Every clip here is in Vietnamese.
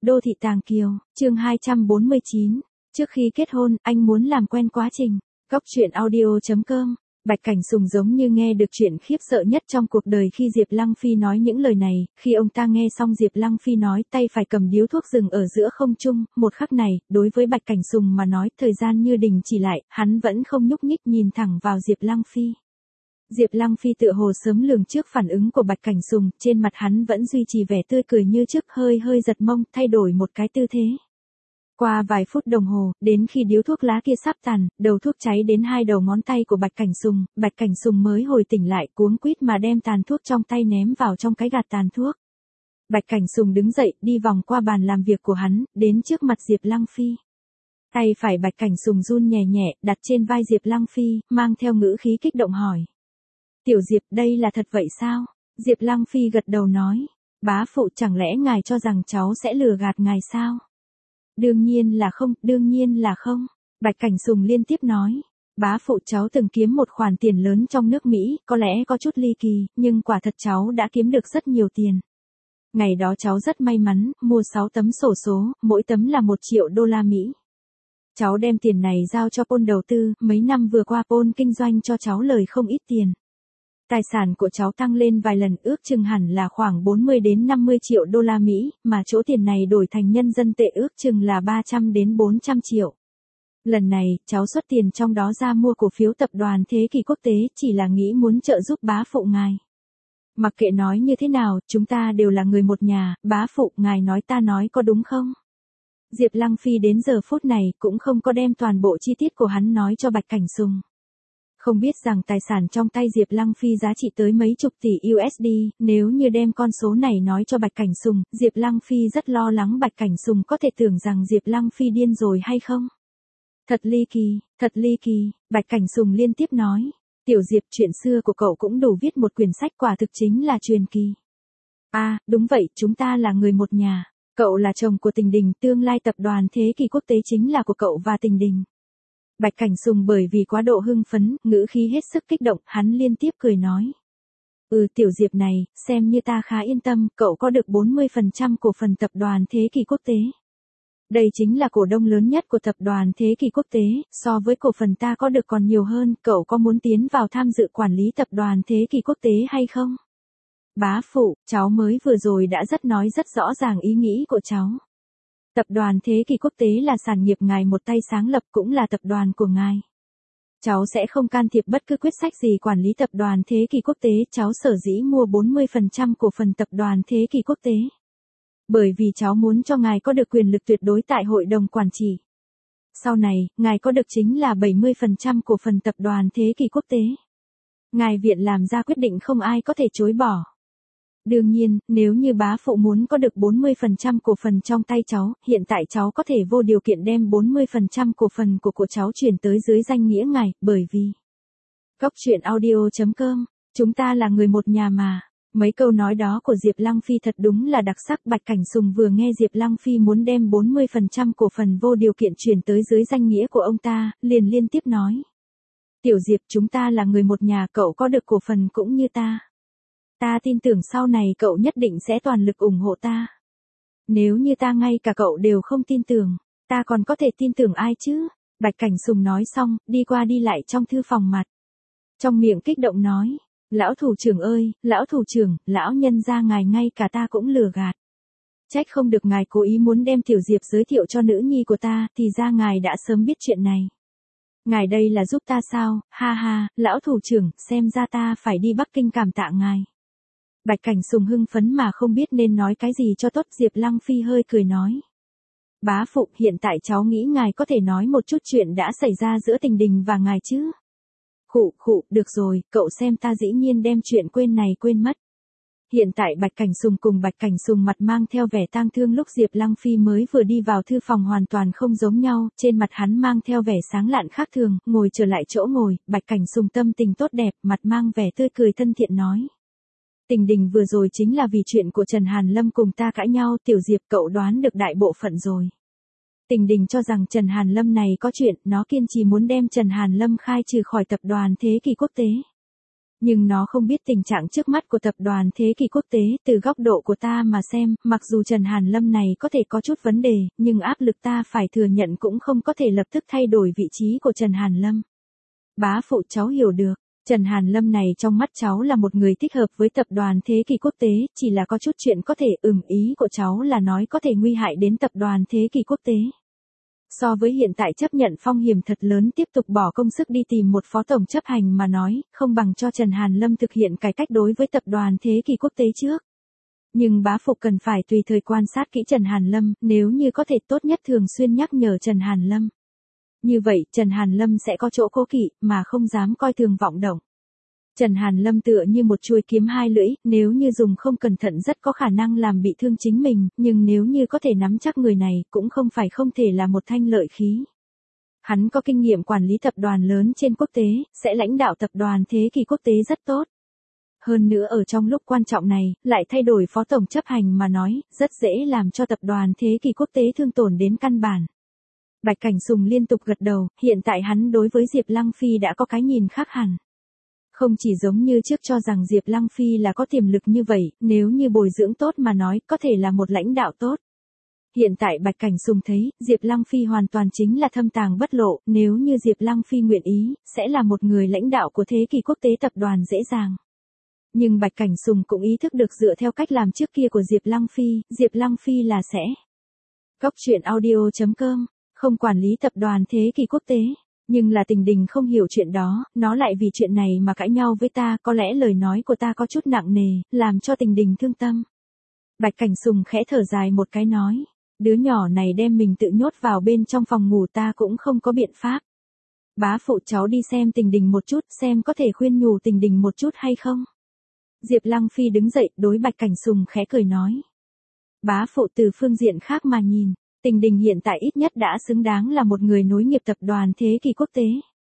Đô thị Tàng Kiều, chương 249. Trước khi kết hôn, anh muốn làm quen quá trình. Góc truyện audio.com. Bạch Cảnh Sùng giống như nghe được chuyện khiếp sợ nhất trong cuộc đời khi Diệp Lăng Phi nói những lời này. Khi ông ta nghe xong Diệp Lăng Phi nói tay phải cầm điếu thuốc rừng ở giữa không trung, một khắc này, đối với Bạch Cảnh Sùng mà nói thời gian như đình chỉ lại, hắn vẫn không nhúc nhích nhìn thẳng vào Diệp Lăng Phi. Diệp Lăng Phi tựa hồ sớm lường trước phản ứng của Bạch Cảnh Sùng, trên mặt hắn vẫn duy trì vẻ tươi cười như trước, hơi giật mông, thay đổi một cái tư thế. Qua vài phút đồng hồ, đến khi điếu thuốc lá kia sắp tàn, đầu thuốc cháy đến hai đầu ngón tay của Bạch Cảnh Sùng mới hồi tỉnh lại, cuống quýt mà đem tàn thuốc trong tay ném vào trong cái gạt tàn thuốc. Bạch Cảnh Sùng đứng dậy, đi vòng qua bàn làm việc của hắn, đến trước mặt Diệp Lăng Phi. Tay phải Bạch Cảnh Sùng run nhẹ nhẹ, đặt trên vai Diệp Lăng Phi, mang theo ngữ khí kích động hỏi. Tiểu Diệp, đây là thật vậy sao? Diệp Lăng Phi gật đầu nói. Bá phụ, chẳng lẽ ngài cho rằng cháu sẽ lừa gạt ngài sao? Đương nhiên là không. Bạch Cảnh Sùng liên tiếp nói. Bá phụ, cháu từng kiếm một khoản tiền lớn trong nước Mỹ, có lẽ có chút ly kỳ, nhưng quả thật cháu đã kiếm được rất nhiều tiền. Ngày đó cháu rất may mắn, mua 6 tấm xổ số, mỗi tấm là 1 triệu đô la Mỹ. Cháu đem tiền này giao cho Paul đầu tư, mấy năm vừa qua Paul kinh doanh cho cháu lời không ít tiền. Tài sản của cháu tăng lên vài lần, ước chừng hẳn là khoảng 40 đến 50 triệu đô la Mỹ, mà chỗ tiền này đổi thành nhân dân tệ ước chừng là 300 đến 400 triệu. Lần này, cháu xuất tiền trong đó ra mua cổ phiếu tập đoàn Thế Kỷ Quốc tế, chỉ là nghĩ muốn trợ giúp bá phụ ngài. Mặc kệ nói như thế nào, chúng ta đều là người một nhà, bá phụ, ngài nói ta nói có đúng không? Diệp Lăng Phi đến giờ phút này cũng không có đem toàn bộ chi tiết của hắn nói cho Bạch Cảnh Sùng. Không biết rằng tài sản trong tay Diệp Lăng Phi giá trị tới mấy chục tỷ USD, nếu như đem con số này nói cho Bạch Cảnh Sùng, Diệp Lăng Phi rất lo lắng Bạch Cảnh Sùng có thể tưởng rằng Diệp Lăng Phi điên rồi hay không. Thật ly kỳ, Bạch Cảnh Sùng liên tiếp nói. Tiểu Diệp, chuyện xưa của cậu cũng đủ viết một quyển sách, quả thực chính là truyền kỳ. À, đúng vậy, chúng ta là người một nhà. Cậu là chồng của Tình Đình, tương lai tập đoàn Thế Kỷ Quốc tế chính là của cậu và Tình Đình. Bạch Cảnh Sùng bởi vì quá độ hưng phấn, ngữ khí hết sức kích động, hắn liên tiếp cười nói. Tiểu Diệp này, xem như ta khá yên tâm, cậu có được 40% cổ phần tập đoàn Thế Kỷ Quốc tế. Đây chính là cổ đông lớn nhất của tập đoàn Thế Kỷ Quốc tế, so với cổ phần ta có được còn nhiều hơn, cậu có muốn tiến vào tham dự quản lý tập đoàn Thế Kỷ Quốc tế hay không? Bá phụ, cháu mới vừa rồi đã nói rất rõ ràng ý nghĩ của cháu. Tập đoàn Thế Kỷ Quốc tế là sản nghiệp ngài một tay sáng lập, cũng là tập đoàn của ngài. Cháu sẽ không can thiệp bất cứ quyết sách gì quản lý tập đoàn Thế Kỷ Quốc tế, cháu sở dĩ mua 40% cổ phần tập đoàn Thế Kỷ Quốc tế. Bởi vì cháu muốn cho ngài có được quyền lực tuyệt đối tại hội đồng quản trị. Sau này, ngài có được chính là 70% cổ phần tập đoàn Thế Kỷ Quốc tế. Ngài viện làm ra quyết định không ai có thể chối bỏ. Đương nhiên, nếu như bá phụ muốn có được 40% cổ phần trong tay cháu, hiện tại cháu có thể vô điều kiện đem 40% cổ phần của cháu chuyển tới dưới danh nghĩa ngài, bởi vì. Góc truyện audio.com, chúng ta là người một nhà mà. Mấy câu nói đó của Diệp Lăng Phi thật đúng là đặc sắc. Bạch Cảnh Sùng vừa nghe Diệp Lăng Phi muốn đem 40% cổ phần vô điều kiện chuyển tới dưới danh nghĩa của ông ta, liền liên tiếp nói. Tiểu Diệp, chúng ta là người một nhà, cậu có được cổ phần cũng như ta. Ta tin tưởng sau này cậu nhất định sẽ toàn lực ủng hộ ta. Nếu như ta ngay cả cậu đều không tin tưởng, ta còn có thể tin tưởng ai chứ? Bạch Cảnh Sùng nói xong, đi qua đi lại trong thư phòng mặt. Trong miệng kích động nói, lão thủ trưởng ơi, lão thủ trưởng, lão nhân gia ngài ngay cả ta cũng lừa gạt. Trách không được ngài cố ý muốn đem Tiểu Diệp giới thiệu cho nữ nhi của ta, thì ra ngài đã sớm biết chuyện này. Ngài đây là giúp ta sao, ha ha, lão thủ trưởng, xem ra ta phải đi Bắc Kinh cảm tạ ngài. Bạch Cảnh Sùng hưng phấn mà không biết nên nói cái gì cho tốt. Diệp Lăng Phi hơi cười nói. Bá phụ, hiện tại cháu nghĩ ngài có thể nói một chút chuyện đã xảy ra giữa Tình Đình và ngài chứ? Được rồi, cậu xem ta dĩ nhiên đem chuyện quên này quên mất. Hiện tại Bạch Cảnh Sùng cùng Bạch Cảnh Sùng mặt mang theo vẻ tang thương lúc Diệp Lăng Phi mới vừa đi vào thư phòng hoàn toàn không giống nhau, trên mặt hắn mang theo vẻ sáng lạn khác thường, ngồi trở lại chỗ ngồi, Bạch Cảnh Sùng tâm tình tốt đẹp, mặt mang vẻ tươi cười thân thiện nói. Tình Đình vừa rồi chính là vì chuyện của Trần Hàn Lâm cùng ta cãi nhau, Tiểu Diệp, cậu đoán được đại bộ phận rồi. Tình Đình cho rằng Trần Hàn Lâm này có chuyện, nó kiên trì muốn đem Trần Hàn Lâm khai trừ khỏi tập đoàn Thế Kỷ Quốc tế. Nhưng nó không biết tình trạng trước mắt của tập đoàn Thế Kỷ Quốc tế, từ góc độ của ta mà xem, mặc dù Trần Hàn Lâm này có thể có chút vấn đề, nhưng áp lực ta phải thừa nhận cũng không có thể lập tức thay đổi vị trí của Trần Hàn Lâm. Bá phụ, cháu hiểu được. Trần Hàn Lâm này trong mắt cháu là một người thích hợp với tập đoàn Thế Kỷ Quốc tế, chỉ là có chút chuyện có thể ý của cháu là nói có thể nguy hại đến tập đoàn Thế Kỷ Quốc tế. So với hiện tại chấp nhận phong hiểm thật lớn tiếp tục bỏ công sức đi tìm một phó tổng chấp hành mà nói, không bằng cho Trần Hàn Lâm thực hiện cải cách đối với tập đoàn Thế Kỷ Quốc tế trước. Nhưng bá phụ cần phải tùy thời quan sát kỹ Trần Hàn Lâm, nếu như có thể tốt nhất thường xuyên nhắc nhở Trần Hàn Lâm. Như vậy, Trần Hàn Lâm sẽ có chỗ cố kỵ, mà không dám coi thường vọng động. Trần Hàn Lâm tựa như một chuôi kiếm hai lưỡi, nếu như dùng không cẩn thận rất có khả năng làm bị thương chính mình, nhưng nếu như có thể nắm chắc người này, cũng không phải không thể là một thanh lợi khí. Hắn có kinh nghiệm quản lý tập đoàn lớn trên quốc tế, sẽ lãnh đạo tập đoàn Thế Kỷ Quốc tế rất tốt. Hơn nữa ở trong lúc quan trọng này, lại thay đổi phó tổng chấp hành mà nói, rất dễ làm cho tập đoàn Thế Kỷ Quốc tế thương tổn đến căn bản. Bạch Cảnh Sùng liên tục gật đầu, hiện tại hắn đối với Diệp Lăng Phi đã có cái nhìn khác hẳn. Không chỉ giống như trước cho rằng Diệp Lăng Phi là có tiềm lực như vậy, nếu như bồi dưỡng tốt mà nói, có thể là một lãnh đạo tốt. Hiện tại Bạch Cảnh Sùng thấy, Diệp Lăng Phi hoàn toàn chính là thâm tàng bất lộ, nếu như Diệp Lăng Phi nguyện ý, sẽ là một người lãnh đạo của Thế Kỷ Quốc tế tập đoàn dễ dàng. Nhưng Bạch Cảnh Sùng cũng ý thức được dựa theo cách làm trước kia của Diệp Lăng Phi là sẽ. Góc truyện audio.com, không quản lý tập đoàn Thế Kỷ Quốc tế. Nhưng là Tình Đình không hiểu chuyện đó, nó lại vì chuyện này mà cãi nhau với ta, có lẽ lời nói của ta có chút nặng nề, làm cho Tình Đình thương tâm. Bạch Cảnh Sùng khẽ thở dài một cái nói, đứa nhỏ này đem mình tự nhốt vào bên trong phòng ngủ ta cũng không có biện pháp. Bá phụ, cháu đi xem Tình Đình một chút, xem có thể khuyên nhủ Tình Đình một chút hay không. Diệp Lăng Phi đứng dậy, đối Bạch Cảnh Sùng khẽ cười nói. Bá phụ, từ phương diện khác mà nhìn, Tình Đình hiện tại ít nhất đã xứng đáng là một người nối nghiệp tập đoàn Thế Kỷ Quốc tế.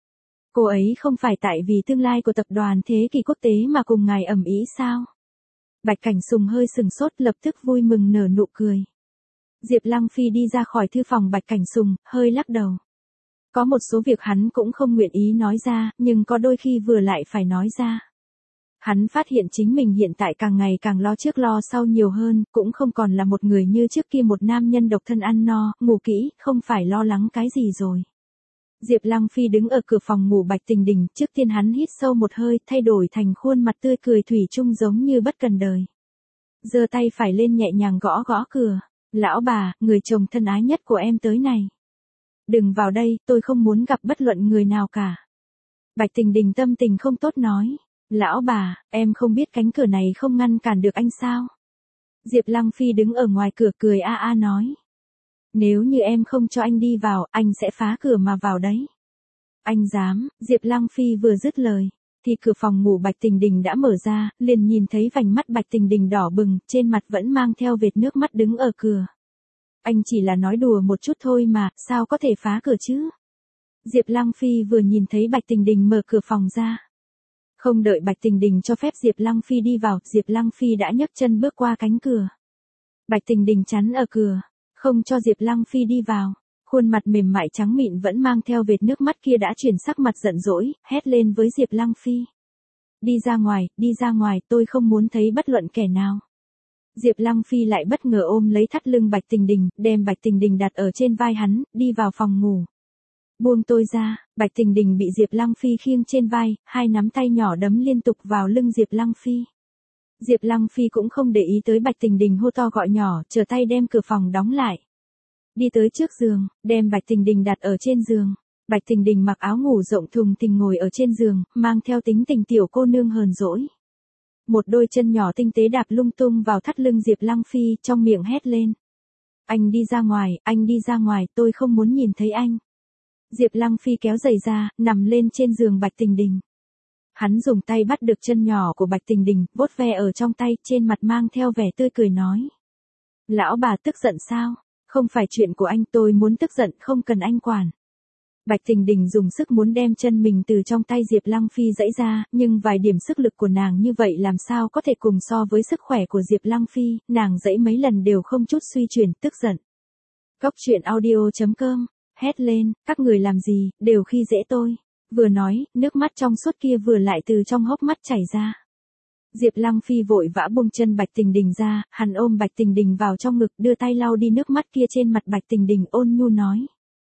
Cô ấy không phải tại vì tương lai của tập đoàn Thế Kỷ Quốc tế mà cùng ngài ầm ĩ sao? Bạch Cảnh Sùng hơi sừng sốt, lập tức vui mừng nở nụ cười. Diệp Lăng Phi đi ra khỏi thư phòng Bạch Cảnh Sùng, hơi lắc đầu. Có một số việc hắn cũng không nguyện ý nói ra, nhưng có đôi khi vừa lại phải nói ra. Hắn phát hiện chính mình hiện tại càng ngày càng lo trước lo sau nhiều hơn, cũng không còn là một người như trước kia, một nam nhân độc thân ăn no, ngủ kỹ, không phải lo lắng cái gì rồi. Diệp Lăng Phi đứng ở cửa phòng ngủ Bạch Tình Đình, trước tiên hắn hít sâu một hơi, thay đổi thành khuôn mặt tươi cười thủy chung giống như bất cần đời. Giơ tay phải lên nhẹ nhàng gõ gõ cửa. Lão bà, người chồng thân ái nhất của em tới này. Đừng vào đây, tôi không muốn gặp bất luận người nào cả. Bạch Tình Đình tâm tình không tốt nói. Lão bà, em không biết cánh cửa này không ngăn cản được anh sao? Diệp Lăng Phi đứng ở ngoài cửa cười nói. Nếu như em không cho anh đi vào, anh sẽ phá cửa mà vào đấy. Anh dám, Diệp Lăng Phi vừa dứt lời, thì cửa phòng ngủ Bạch Tình Đình đã mở ra, liền nhìn thấy vành mắt Bạch Tình Đình đỏ bừng, trên mặt vẫn mang theo vệt nước mắt đứng ở cửa. Anh chỉ là nói đùa một chút thôi mà, sao có thể phá cửa chứ? Diệp Lăng Phi vừa nhìn thấy Bạch Tình Đình mở cửa phòng ra. Không đợi Bạch Tình Đình cho phép Diệp Lăng Phi đi vào, Diệp Lăng Phi đã nhấc chân bước qua cánh cửa. Bạch Tình Đình chắn ở cửa, không cho Diệp Lăng Phi đi vào. Khuôn mặt mềm mại trắng mịn vẫn mang theo vệt nước mắt kia đã chuyển sắc mặt giận dỗi, hét lên với Diệp Lăng Phi. Đi ra ngoài, tôi không muốn thấy bất luận kẻ nào. Diệp Lăng Phi lại bất ngờ ôm lấy thắt lưng Bạch Tình Đình, đem Bạch Tình Đình đặt ở trên vai hắn, đi vào phòng ngủ. Buông tôi ra, Bạch Tình Đình bị Diệp Lăng Phi khiêng trên vai, hai nắm tay nhỏ đấm liên tục vào lưng Diệp Lăng Phi. Diệp Lăng Phi cũng không để ý tới Bạch Tình Đình hô to gọi nhỏ, trở tay đem cửa phòng đóng lại. Đi tới trước giường, đem Bạch Tình Đình đặt ở trên giường. Bạch Tình Đình mặc áo ngủ rộng thùng thình ngồi ở trên giường, mang theo tính tình tiểu cô nương hờn dỗi. Một đôi chân nhỏ tinh tế đạp lung tung vào thắt lưng Diệp Lăng Phi, trong miệng hét lên. Anh đi ra ngoài, tôi không muốn nhìn thấy anh. Diệp Lăng Phi kéo giày ra, nằm lên trên giường Bạch Tình Đình. Hắn dùng tay bắt được chân nhỏ của Bạch Tình Đình, vuốt ve ở trong tay, trên mặt mang theo vẻ tươi cười nói. Lão bà tức giận sao? Không phải chuyện của anh, tôi muốn tức giận, không cần anh quản. Bạch Tình Đình dùng sức muốn đem chân mình từ trong tay Diệp Lăng Phi giãy ra, nhưng vài điểm sức lực của nàng như vậy làm sao có thể cùng so với sức khỏe của Diệp Lăng Phi, nàng giãy mấy lần đều không chút suy chuyển, tức giận. Góc truyện audio.com, hét lên, các người làm gì, đều khi dễ tôi. Vừa nói, nước mắt trong suốt kia vừa lại từ trong hốc mắt chảy ra. Diệp Lăng Phi vội vã buông chân Bạch Tình Đình ra, hắn ôm Bạch Tình Đình vào trong ngực, đưa tay lau đi nước mắt kia trên mặt Bạch Tình Đình, ôn nhu nói.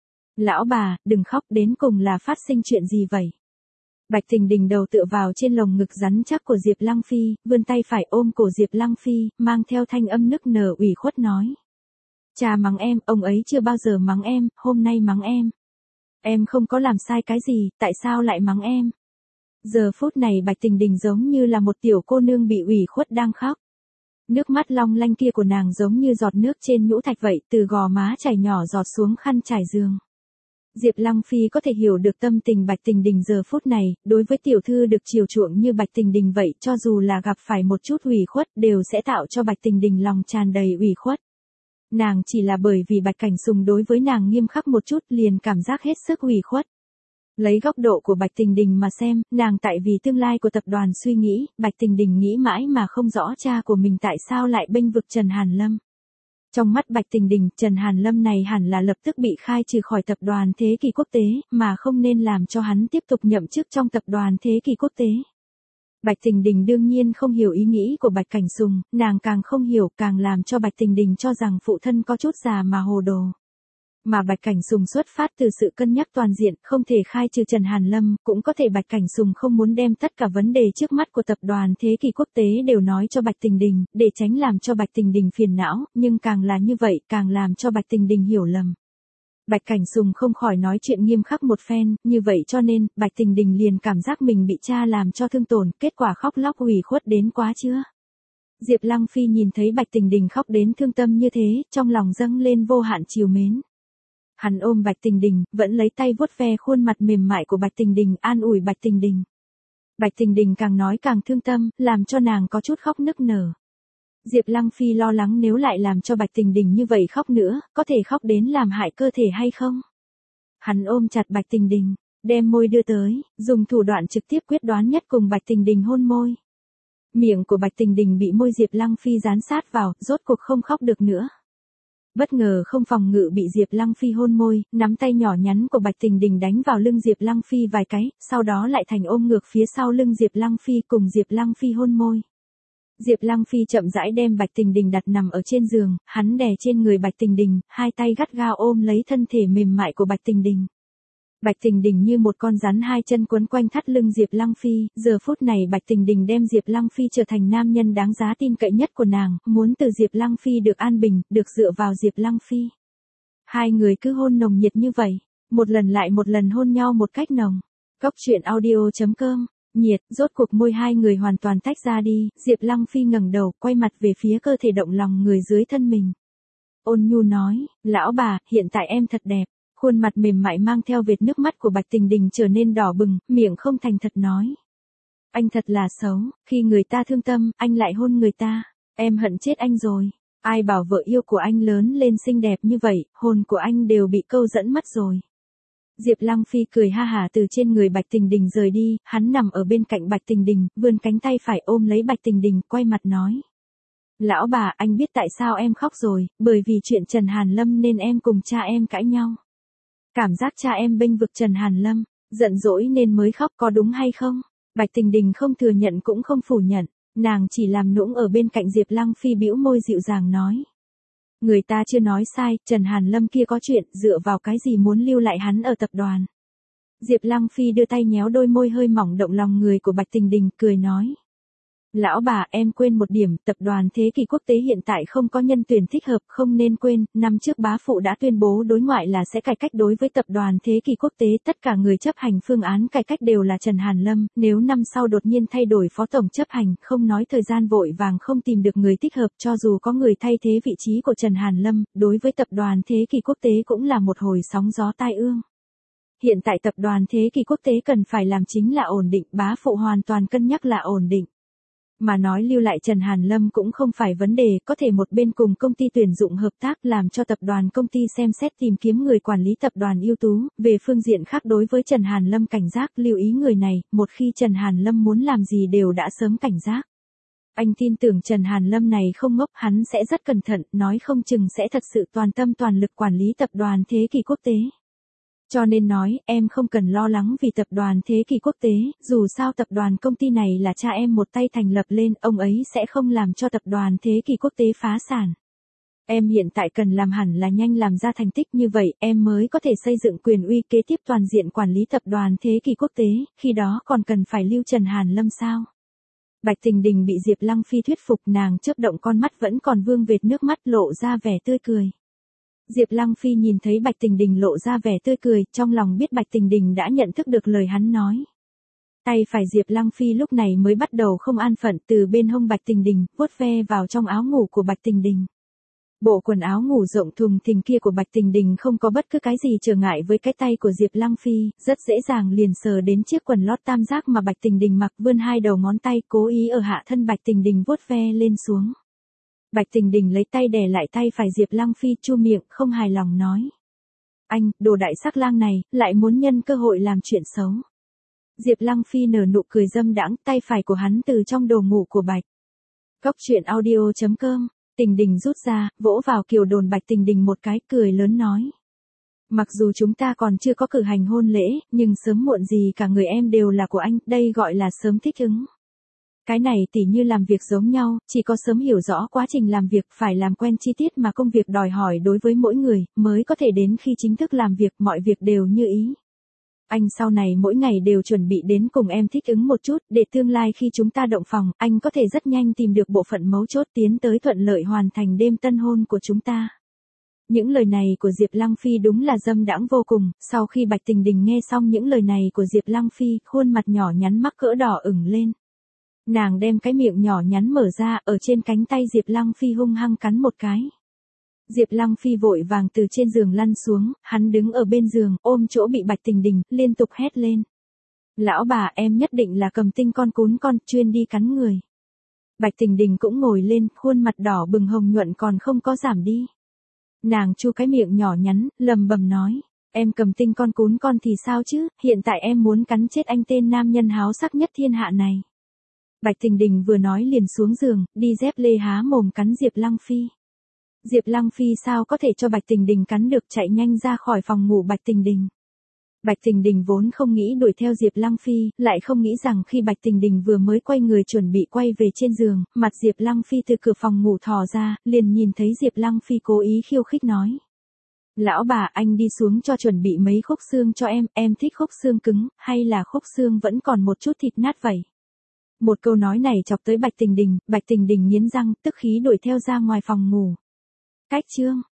Lão bà, đừng khóc, đến cùng là phát sinh chuyện gì vậy? Bạch Tình Đình đầu tựa vào trên lồng ngực rắn chắc của Diệp Lăng Phi, vươn tay phải ôm cổ Diệp Lăng Phi, mang theo thanh âm nức nở ủy khuất nói. Cha mắng em, ông ấy chưa bao giờ mắng em, hôm nay mắng em. Em không có làm sai cái gì, tại sao lại mắng em? Giờ phút này Bạch Tình Đình giống như là một tiểu cô nương bị ủy khuất đang khóc. Nước mắt long lanh kia của nàng giống như giọt nước trên nhũ thạch vậy, từ gò má chảy nhỏ giọt xuống khăn trải giường. Diệp Lăng Phi có thể hiểu được tâm tình Bạch Tình Đình giờ phút này, đối với tiểu thư được chiều chuộng như Bạch Tình Đình vậy, cho dù là gặp phải một chút ủy khuất đều sẽ tạo cho Bạch Tình Đình lòng tràn đầy ủy khuất. Nàng chỉ là bởi vì Bạch Cảnh Sùng đối với nàng nghiêm khắc một chút liền cảm giác hết sức ủy khuất. Lấy góc độ của Bạch Tình Đình mà xem, nàng tại vì tương lai của tập đoàn suy nghĩ, Bạch Tình Đình nghĩ mãi mà không rõ cha của mình tại sao lại bênh vực Trần Hàn Lâm. Trong mắt Bạch Tình Đình, Trần Hàn Lâm này hẳn là lập tức bị khai trừ khỏi tập đoàn Thế Kỷ Quốc tế, mà không nên làm cho hắn tiếp tục nhậm chức trong tập đoàn Thế Kỷ Quốc tế. Bạch Tình Đình đương nhiên không hiểu ý nghĩ của Bạch Cảnh Sùng, nàng càng không hiểu càng làm cho Bạch Tình Đình cho rằng phụ thân có chút già mà hồ đồ. Mà Bạch Cảnh Sùng xuất phát từ sự cân nhắc toàn diện, không thể khai trừ Trần Hàn Lâm, cũng có thể Bạch Cảnh Sùng không muốn đem tất cả vấn đề trước mắt của tập đoàn Thế Kỷ Quốc tế đều nói cho Bạch Tình Đình, để tránh làm cho Bạch Tình Đình phiền não, nhưng càng là như vậy, càng làm cho Bạch Tình Đình hiểu lầm. Bạch Cảnh Sùng không khỏi nói chuyện nghiêm khắc một phen, như vậy cho nên, Bạch Tình Đình liền cảm giác mình bị cha làm cho thương tổn, kết quả khóc lóc ủy khuất đến quá chưa. Diệp Lăng Phi nhìn thấy Bạch Tình Đình khóc đến thương tâm như thế, trong lòng dâng lên vô hạn trìu mến. Hắn ôm Bạch Tình Đình, vẫn lấy tay vuốt ve khuôn mặt mềm mại của Bạch Tình Đình, an ủi Bạch Tình Đình. Bạch Tình Đình càng nói càng thương tâm, làm cho nàng có chút khóc nức nở. Diệp Lăng Phi lo lắng nếu lại làm cho Bạch Tình Đình như vậy khóc nữa, có thể khóc đến làm hại cơ thể hay không? Hắn ôm chặt Bạch Tình Đình, đem môi đưa tới, dùng thủ đoạn trực tiếp quyết đoán nhất cùng Bạch Tình Đình hôn môi. Miệng của Bạch Tình Đình bị môi Diệp Lăng Phi dán sát vào, rốt cuộc không khóc được nữa. Bất ngờ không phòng ngự bị Diệp Lăng Phi hôn môi, nắm tay nhỏ nhắn của Bạch Tình Đình đánh vào lưng Diệp Lăng Phi vài cái, sau đó lại thành ôm ngược phía sau lưng Diệp Lăng Phi cùng Diệp Lăng Phi hôn môi. Diệp Lăng Phi chậm rãi đem Bạch Tình Đình đặt nằm ở trên giường, hắn đè trên người Bạch Tình Đình, hai tay gắt gao ôm lấy thân thể mềm mại của Bạch Tình Đình. Bạch Tình Đình như một con rắn hai chân quấn quanh thắt lưng Diệp Lăng Phi, giờ phút này Bạch Tình Đình đem Diệp Lăng Phi trở thành nam nhân đáng giá tin cậy nhất của nàng, muốn từ Diệp Lăng Phi được an bình, được dựa vào Diệp Lăng Phi. Hai người cứ hôn nồng nhiệt như vậy, một lần lại một lần hôn nhau một cách nồng. Cốc truyện audio.com, nhiệt, rốt cuộc môi hai người hoàn toàn tách ra đi, Diệp Lăng Phi ngẩng đầu, quay mặt về phía cơ thể động lòng người dưới thân mình. Ôn nhu nói, lão bà, hiện tại em thật đẹp. Khuôn mặt mềm mại mang theo vệt nước mắt của Bạch Tình Đình trở nên đỏ bừng, miệng không thành thật nói. Anh thật là xấu, khi người ta thương tâm, anh lại hôn người ta. Em hận chết anh rồi. Ai bảo vợ yêu của anh lớn lên xinh đẹp như vậy, hồn của anh đều bị câu dẫn mất rồi. Diệp Lăng Phi cười ha hả từ trên người Bạch Tình Đình rời đi, hắn nằm ở bên cạnh Bạch Tình Đình, vươn cánh tay phải ôm lấy Bạch Tình Đình, quay mặt nói. Lão bà, anh biết tại sao em khóc rồi, bởi vì chuyện Trần Hàn Lâm nên em cùng cha em cãi nhau. Cảm giác cha em bênh vực Trần Hàn Lâm, giận dỗi nên mới khóc, có đúng hay không? Bạch Tình Đình không thừa nhận cũng không phủ nhận, nàng chỉ làm nũng ở bên cạnh Diệp Lăng Phi bĩu môi dịu dàng nói. Người ta chưa nói sai, Trần Hàn Lâm kia có chuyện, dựa vào cái gì muốn lưu lại hắn ở tập đoàn. Diệp Lăng Phi đưa tay nhéo đôi môi hơi mỏng động lòng người của Bạch Tình Đình, cười nói. Lão bà, em quên một điểm, tập đoàn Thế Kỷ Quốc tế hiện tại không có nhân tuyển thích hợp, không nên quên, năm trước bá phụ đã tuyên bố đối ngoại là sẽ cải cách đối với tập đoàn Thế Kỷ Quốc tế, tất cả người chấp hành phương án cải cách đều là Trần Hàn Lâm, nếu năm sau đột nhiên thay đổi phó tổng chấp hành, không nói thời gian vội vàng không tìm được người thích hợp, cho dù có người thay thế vị trí của Trần Hàn Lâm, đối với tập đoàn Thế Kỷ Quốc tế cũng là một hồi sóng gió tai ương. Hiện tại tập đoàn Thế Kỷ Quốc tế cần phải làm chính là ổn định, bá phụ hoàn toàn cân nhắc là ổn định. Mà nói lưu lại Trần Hàn Lâm cũng không phải vấn đề, có thể một bên cùng công ty tuyển dụng hợp tác làm cho tập đoàn công ty xem xét tìm kiếm người quản lý tập đoàn ưu tú, về phương diện khác đối với Trần Hàn Lâm cảnh giác lưu ý người này, một khi Trần Hàn Lâm muốn làm gì đều đã sớm cảnh giác. Anh tin tưởng Trần Hàn Lâm này không ngốc, hắn sẽ rất cẩn thận, nói không chừng sẽ thật sự toàn tâm toàn lực quản lý tập đoàn Thế Kỷ Quốc tế. Cho nên nói, em không cần lo lắng vì tập đoàn Thế Kỷ Quốc tế, dù sao tập đoàn công ty này là cha em một tay thành lập lên, ông ấy sẽ không làm cho tập đoàn Thế Kỷ Quốc tế phá sản. Em hiện tại cần làm hẳn là nhanh làm ra thành tích như vậy, em mới có thể xây dựng quyền uy kế tiếp toàn diện quản lý tập đoàn Thế Kỷ Quốc tế, khi đó còn cần phải lưu Trần Hàn Lâm sao? Bạch Tình Đình bị Diệp Lăng Phi thuyết phục, nàng chớp động con mắt vẫn còn vương vệt nước mắt, lộ ra vẻ tươi cười. Diệp Lăng Phi nhìn thấy Bạch Tình Đình lộ ra vẻ tươi cười, trong lòng biết Bạch Tình Đình đã nhận thức được lời hắn nói. Tay phải Diệp Lăng Phi lúc này mới bắt đầu không an phận, từ bên hông Bạch Tình Đình, vuốt ve vào trong áo ngủ của Bạch Tình Đình. Bộ quần áo ngủ rộng thùng thình kia của Bạch Tình Đình không có bất cứ cái gì trở ngại với cái tay của Diệp Lăng Phi, rất dễ dàng liền sờ đến chiếc quần lót tam giác mà Bạch Tình Đình mặc, vươn hai đầu ngón tay cố ý ở hạ thân Bạch Tình Đình vuốt ve lên xuống. Bạch Tình Đình lấy tay đè lại tay phải Diệp Lăng Phi, chu miệng không hài lòng nói: "Anh, đồ đại sắc lang này, lại muốn nhân cơ hội làm chuyện xấu." Diệp Lăng Phi nở nụ cười dâm đãng, tay phải của hắn từ trong đồ ngủ của Bạch Cóc Truyện Audio.com, Tình Đình rút ra, vỗ vào kiều đồn Bạch Tình Đình một cái, cười lớn nói: "Mặc dù chúng ta còn chưa có cử hành hôn lễ, nhưng sớm muộn gì cả người em đều là của anh, đây gọi là sớm thích ứng. Cái này tỉ như làm việc giống nhau, chỉ có sớm hiểu rõ quá trình làm việc, phải làm quen chi tiết mà công việc đòi hỏi đối với mỗi người, mới có thể đến khi chính thức làm việc mọi việc đều như ý. Anh sau này mỗi ngày đều chuẩn bị đến cùng em thích ứng một chút, để tương lai khi chúng ta động phòng, anh có thể rất nhanh tìm được bộ phận mấu chốt tiến tới thuận lợi hoàn thành đêm tân hôn của chúng ta." Những lời này của Diệp Lăng Phi đúng là dâm đãng vô cùng, sau khi Bạch Tình Đình nghe xong những lời này của Diệp Lăng Phi, khuôn mặt nhỏ nhắn mắc cỡ đỏ ửng lên. Nàng đem cái miệng nhỏ nhắn mở ra, ở trên cánh tay Diệp Lăng Phi hung hăng cắn một cái. Diệp Lăng Phi vội vàng từ trên giường lăn xuống, hắn đứng ở bên giường, ôm chỗ bị Bạch Tình Đình, liên tục hét lên: "Lão bà, em nhất định là cầm tinh con cún con, chuyên đi cắn người." Bạch Tình Đình cũng ngồi lên, khuôn mặt đỏ bừng hồng nhuận còn không có giảm đi. Nàng chu cái miệng nhỏ nhắn, lầm bầm nói: "Em cầm tinh con cún con thì sao chứ, hiện tại em muốn cắn chết anh tên nam nhân háo sắc nhất thiên hạ này." Bạch Tình Đình vừa nói liền xuống giường, đi dép lê há mồm cắn Diệp Lăng Phi. Diệp Lăng Phi sao có thể cho Bạch Tình Đình cắn được, chạy nhanh ra khỏi phòng ngủ Bạch Tình Đình. Bạch Tình Đình vốn không nghĩ đuổi theo Diệp Lăng Phi, lại không nghĩ rằng khi Bạch Tình Đình vừa mới quay người chuẩn bị quay về trên giường, mặt Diệp Lăng Phi từ cửa phòng ngủ thò ra, liền nhìn thấy Diệp Lăng Phi cố ý khiêu khích nói: "Lão bà, anh đi xuống cho chuẩn bị mấy khúc xương cho em thích khúc xương cứng, hay là khúc xương vẫn còn một chút thịt nát vậy?" Một câu nói này chọc tới Bạch Tình Đình nghiến răng, tức khí đuổi theo ra ngoài phòng ngủ. Cách chương